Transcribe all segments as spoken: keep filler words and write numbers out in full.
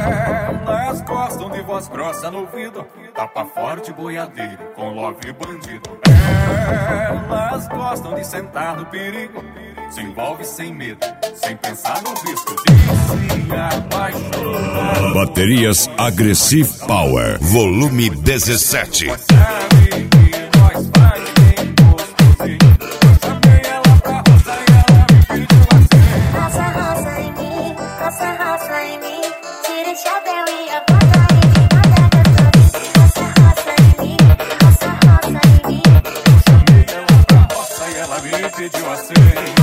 Elas gostam de voz grossa no ouvido, tapa forte, boiadeiro, com love bandido. Elas gostam de sentar no perigo, se envolve sem medo, sem pensar no risco de se apaixonar. Baterias Aggressive Power, volume dezessete. Pediu assim.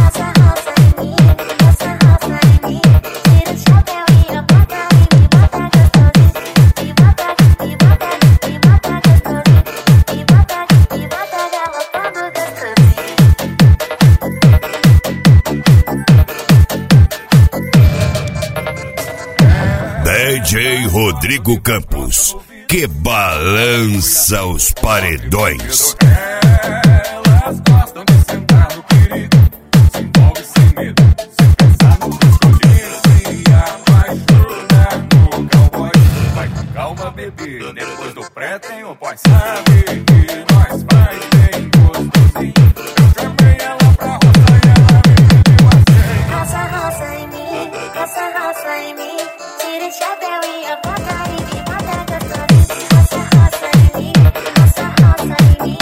D J Rodrigo Campos, que balança os paredões. Elas gostam de sentar no perigo, se envolve sem medo, sem pensar no risco de se apaixonar no cowboy. Vai com calma, bebê, depois do pré tem o pós. Sabe que nós faz bem gostosinho. Eu chamei ela pra roça e ela me pediu assim. Roça, roça em mim, roça, roça em mim. Tira o chapéu e a bota e me bota gostosinho. Roça, roça em mim, roça, roça em mim.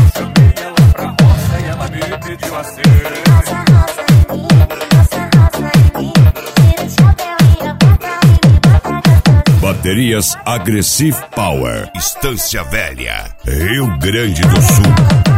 Pediu assim. Roça, roça em mim, roça, roça em mim. Tira o chapéu e a bota e me bota gostosinho. Baterias Aggressive Power, Estância Velha, Rio Grande do Sul.